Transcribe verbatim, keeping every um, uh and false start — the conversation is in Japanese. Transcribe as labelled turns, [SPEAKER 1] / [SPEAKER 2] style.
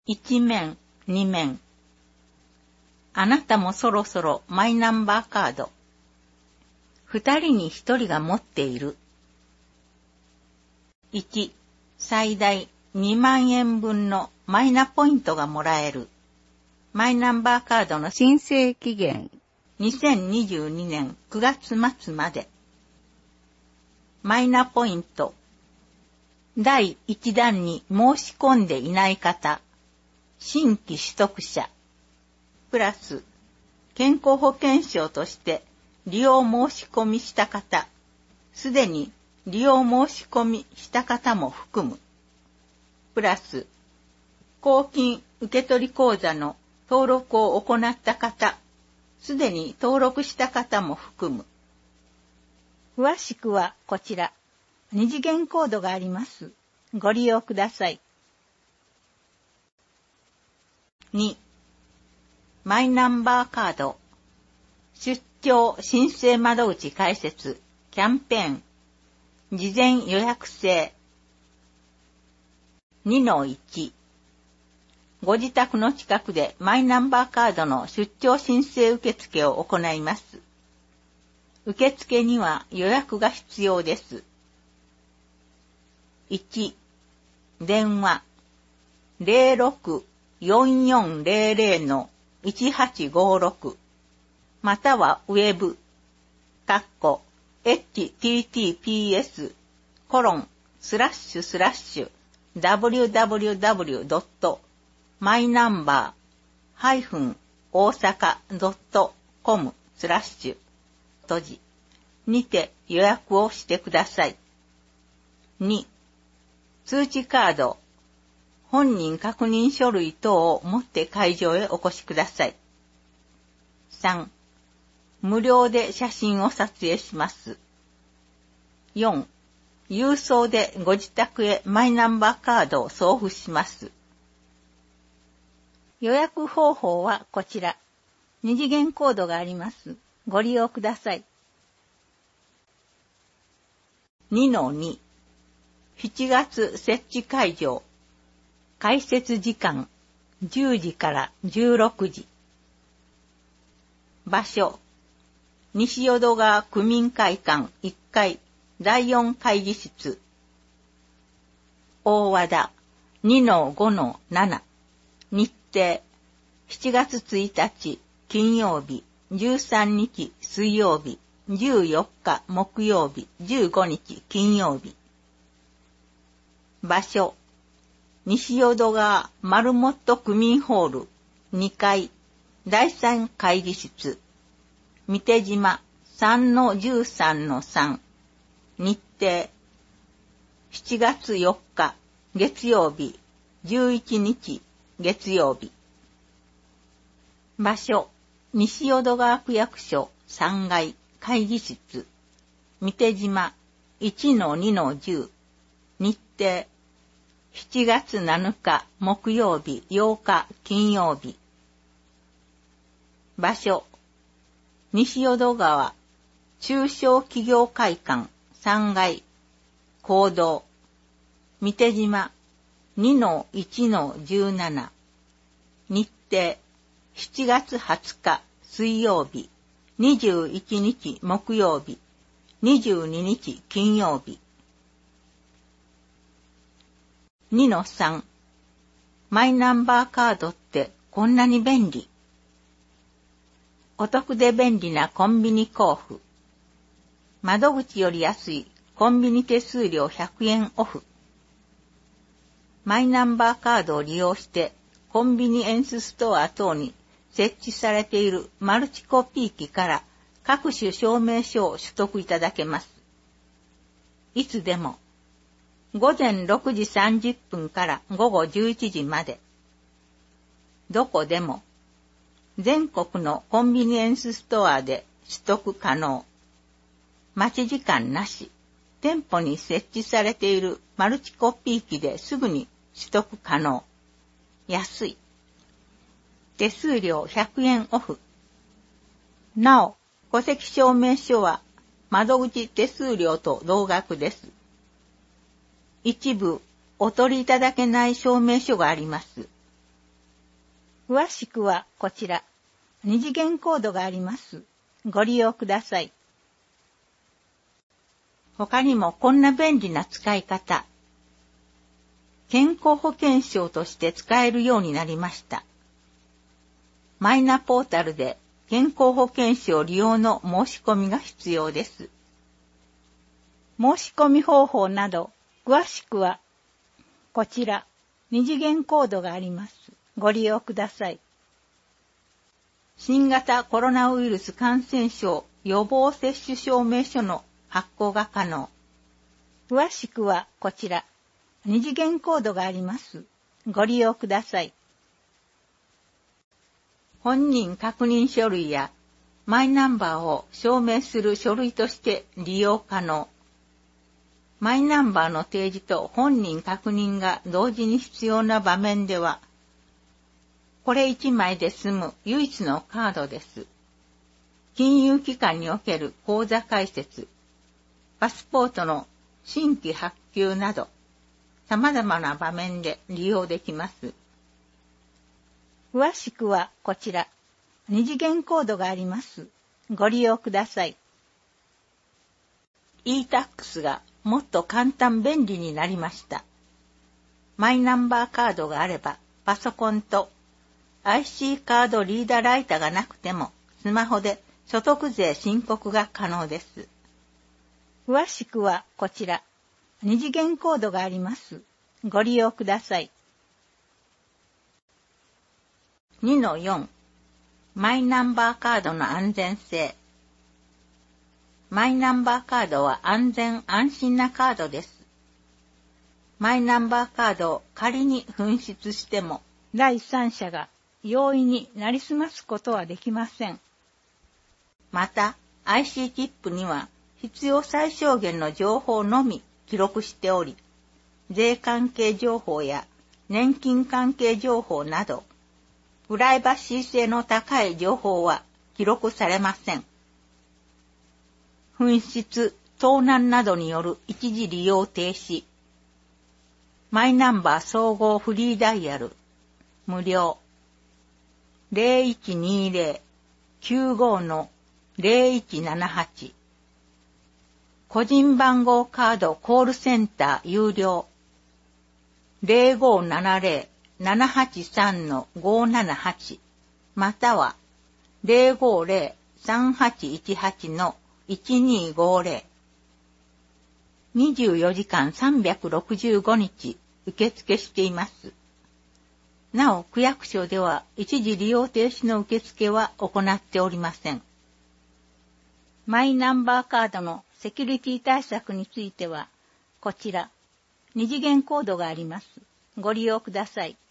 [SPEAKER 1] 一面、二面。あなたもそろそろマイナンバーカード。二人に一人が持っている。いち、最大にまんえんぶんのマイナポイントがもらえる。マイナンバーカードの申請期限、にせんにじゅうにねんくがつまつまで。マイナポイント。だいいち弾に申し込んでいない方、新規取得者、プラス、健康保険証として利用申し込みした方、すでに利用申し込みした方も含む。プラス、公金受取口座の登録を行った方、すでに登録した方も含む。詳しくはこちら、二次元コードがあります。ご利用ください。に、マイナンバーカード、出張申請窓口開設、キャンペーン、事前予約制。にのいち、ご自宅の近くでマイナンバーカードの出張申請受付を行います。受付には予約が必要です。いち、電話 ゼロろく よんよんゼロゼロ のいちはちごろく またはウェブ、かっこ エイチティーティーピーエス コロンスラッシュスラッシュ ダブリューダブリューダブリュー ドット マイナンバー ハイフン 大阪 ドット コム スラッシュ閉じにて予約をしてください。に、通知カード、本人確認書類等を持って会場へお越しください。さん、無料で写真を撮影します。よん、郵送でご自宅へマイナンバーカードを送付します。予約方法はこちら。二次元コードがあります。ご利用ください。にのに、しちがつ設置会場。開設時間じゅうじからじゅうろくじ。場所、西淀川区民会館いっかいだいよん会議室。大和田 にのごのなな。日程、しちがつついたち金曜日、じゅうさんにち水曜日、じゅうよっか木曜日、じゅうごにち金曜日。場所、西淀川マルモット区民ホールにかいだいさん会議室。三手島 さんのじゅうさんのさん。日程、しちがつよっか月曜日、じゅういちにち月曜日。場所、西淀川区役所さんがい会議室。三手島 いちのにのじゅう。日程、しちがつなのか木曜日ようか金曜日。場所、西淀川中小企業会館さんがい講堂。三手島 にのいちのじゅうなな。日程、しちがつはつか水曜日、にじゅういちにち木曜日、にじゅうににち金曜日。にのさん、マイナンバーカードってこんなに便利。お得で便利なコンビニ交付。窓口より安いコンビニ手数料ひゃくえんオフ。マイナンバーカードを利用してコンビニエンスストア等に設置されているマルチコピー機から各種証明書を取得いただけます。いつでも。ごぜんろくじさんじゅっぷんからごごじゅういちじまで。どこでも。全国のコンビニエンスストアで取得可能。待ち時間なし。店舗に設置されているマルチコピー機ですぐに取得可能。安い。手数料ひゃくえんオフ。なお、戸籍証明書は窓口手数料と同額です。一部お取りいただけない証明書があります。 詳しくはこちら。二次元コードがあります。ご利用ください。他にもこんな便利な使い方。健康保険証として使えるようになりました。マイナポータルで健康保険証利用の申し込みが必要です。申し込み方法など、詳しくは、こちら、二次元コードがあります。ご利用ください。新型コロナウイルス感染症予防接種証明書の発行が可能。詳しくはこちら、二次元コードがあります。ご利用ください。本人確認書類やマイナンバーを証明する書類として利用可能。マイナンバーの提示と本人確認が同時に必要な場面では、これ一枚で済む唯一のカードです。金融機関における口座開設、パスポートの新規発給など、様々な場面で利用できます。詳しくはこちら、二次元コードがあります。ご利用ください。e-タックス がもっと簡単便利になりました。マイナンバーカードがあれば、パソコンと アイシー カードリーダーライターがなくても、スマホで所得税申告が可能です。詳しくはこちら、二次元コードがあります。ご利用ください。にのよん マイナンバーカードの安全性。マイナンバーカードは安全安心なカードです。マイナンバーカードを仮に紛失しても、第三者が容易になりすますことはできません。また、アイシー チップには必要最小限の情報のみ記録しており、税関係情報や年金関係情報など、プライバシー性の高い情報は記録されません。紛失、盗難などによる一時利用停止。マイナンバー総合フリーダイヤル、無料。ゼロいちにゼロ きゅうご のゼロいちななはち。個人番号カードコールセンター有料。ゼロごななゼロ ななはちさんのごななはちまたはゼロごゼロ さんはちいちはちのいちにごゼロ。にじゅうよじかんさんびゃくろくじゅうごにち受付しています。なお、区役所では一時利用停止の受付は行っておりません。マイナンバーカードのセキュリティ対策については、こちら、二次元コードがあります。ご利用ください。